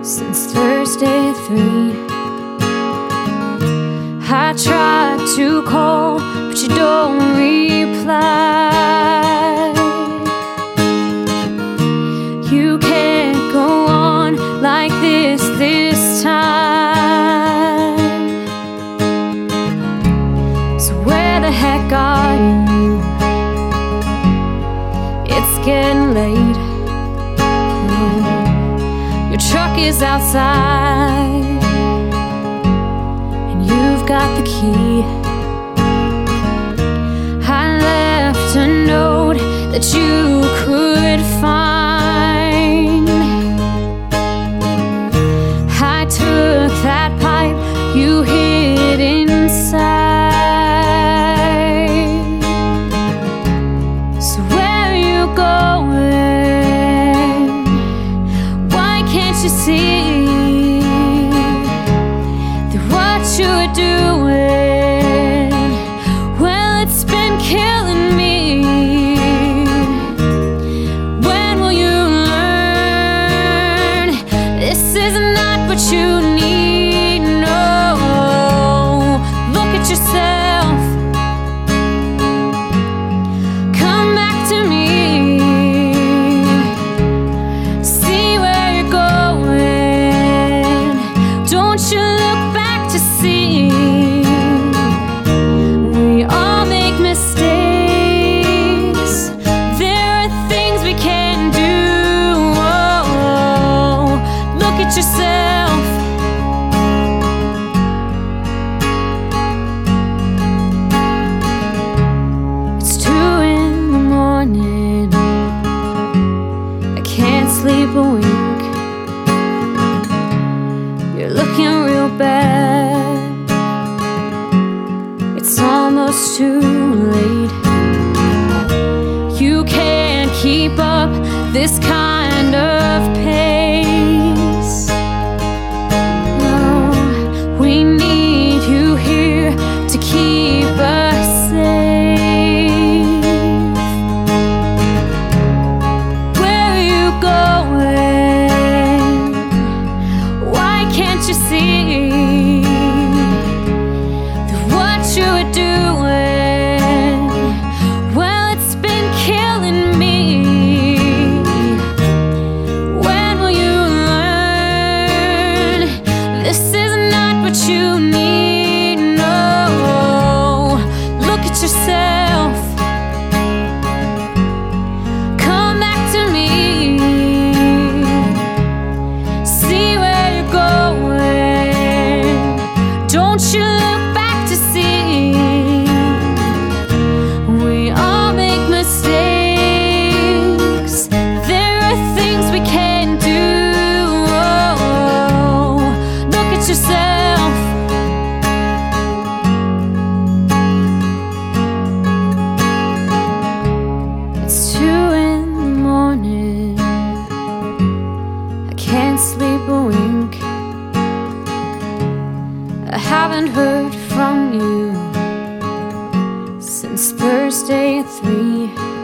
since Thursday at 3. I tried to call, but you don't reply. You can't go on like this time. So where the heck are you? It's getting late. Your truck is outside, and you've got the key. I left a note that you could find. I took that pipe you hid inside. So where are you going? Why can't you see that what you're doing, well, it's been killing me? When will you learn this is not what you need? No, look at yourself. Come back to me. See where you're going. Don't you look back to see. We all make mistakes. There are things we can't do. Oh, look at yourself. It's 2 in the morning. I can't sleep a wink. You're looking real bad. It's almost too late. You can't keep up this kind of pace. No, we need you here to keep us safe. Where are you going? Why can't you see that what you're doing, well, it's been killing me? When will you learn this is not what you need? No, look at yourself. Come back to me. See where you're going. Don't you look back to see. We all make mistakes. There are things we can't do. Oh, look at yourself. It's 2 in the morning. I can't sleep a wink. I haven't heard from you since Thursday at 3.